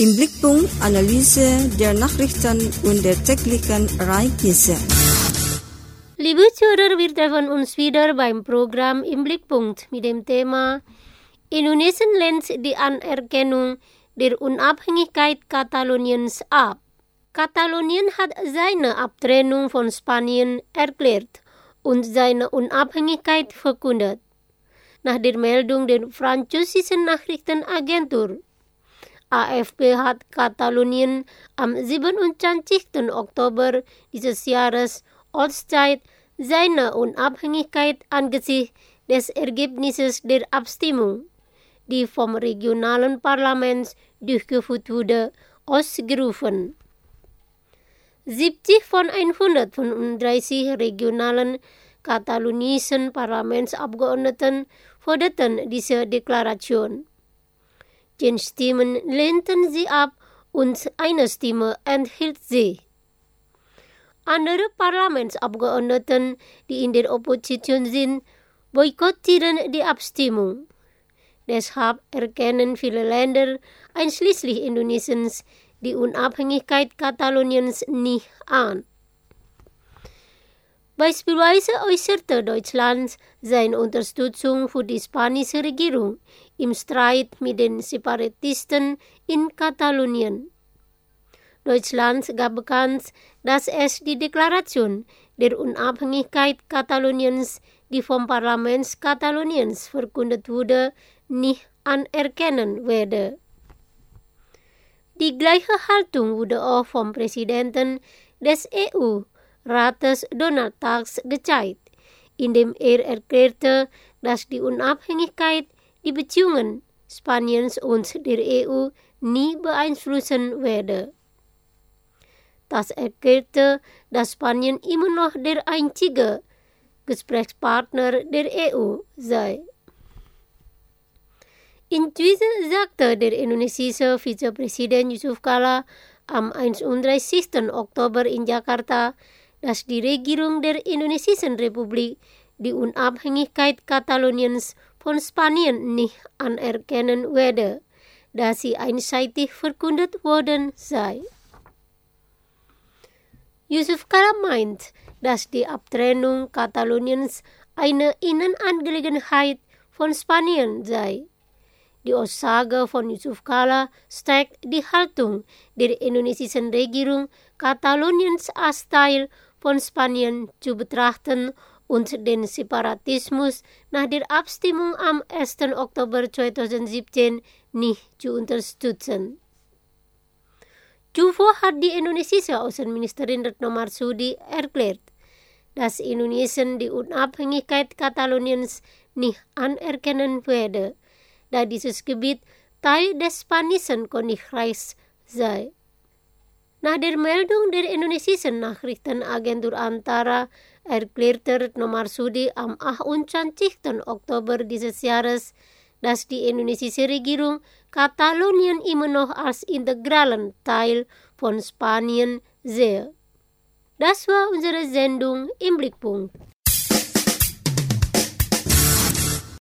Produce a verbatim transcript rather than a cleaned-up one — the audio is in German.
Im Blickpunkt Analyse der Nachrichten und der täglichen Ereignisse. Liebe Zuhörer, wir treffen uns wieder beim Programm Im Blickpunkt mit dem Thema Indonesien lehnt die Anerkennung der Unabhängigkeit Kataloniens ab. Katalonien hat seine Abtrennung von Spanien erklärt und seine Unabhängigkeit verkündet. Nach der Meldung der französischen Nachrichtenagentur A F P hat Katalonien am siebenundzwanzigsten Oktober dieses Jahres Ortszeit seine Unabhängigkeit angesichts des Ergebnisses der Abstimmung, die vom regionalen Parlament durchgeführt wurde, ausgerufen. siebzig von hundertfünfunddreißig regionalen katalonischen Parlamentsabgeordneten forderten diese Deklaration. Zehn Stimmen lehnten sie ab und eine Stimme enthielt sie. Andere Parlamentsabgeordneten, die in der Opposition sind, boykottieren die Abstimmung. Deshalb erkennen viele Länder, einschließlich Indonesiens, die Unabhängigkeit Kataloniens nicht an. Beispielsweise äußerte Deutschland seine Unterstützung für die spanische Regierung im Streit mit den Separatisten in Katalonien. Deutschland gab bekannt, dass es die Deklaration der Unabhängigkeit Kataloniens, die vom Parlament Kataloniens verkündet wurde, nicht anerkennen werde. Die gleiche Haltung wurde auch vom Präsidenten des E U-Rates Donald Tusk gezeigt, indem er erklärte, dass die Unabhängigkeit die Beziehungen Spaniens und der E U nie beeinflussen werde. Das erklärte, dass Spanien immer noch der einzige Gesprächspartner der E U sei. Inzwischen sagte der indonesische Vizepräsident Yusuf Kala am einunddreißigsten Oktober in Jakarta, dass die Regierung der Indonesischen Republik die Unabhängigkeit Kataloniens von Spanien nicht anerkennen werde, da sie einseitig verkündet worden sei. Yusuf Kala meint, dass die Abtrennung Kataloniens eine Innenangelegenheit von Spanien sei. Die Aussage von Yusuf Kala stärkt die Haltung der indonesischen Regierung, Kataloniens als Teil von Spanien zu betrachten und den Separatismus nach der Abstimmung am ersten Oktober zweitausendsiebzehn nicht zu unterstützen. Zuvor hat die indonesische Außenministerin Retno Marsudi erklärt, dass Indonesien die Unabhängigkeit Kataloniens nicht anerkennen werde, da dieses Gebiet Teil des spanischen Königreichs sei. Nach der Meldung der indonesischen Nachrichtenagentur Antara erklärte Retno Marsudi am achtundzwanzigsten Oktober dieses Jahres, dass die indonesische Regierung Katalonien immer noch als integralen Teil von Spanien sehe. Das war unsere Sendung im Blickpunkt.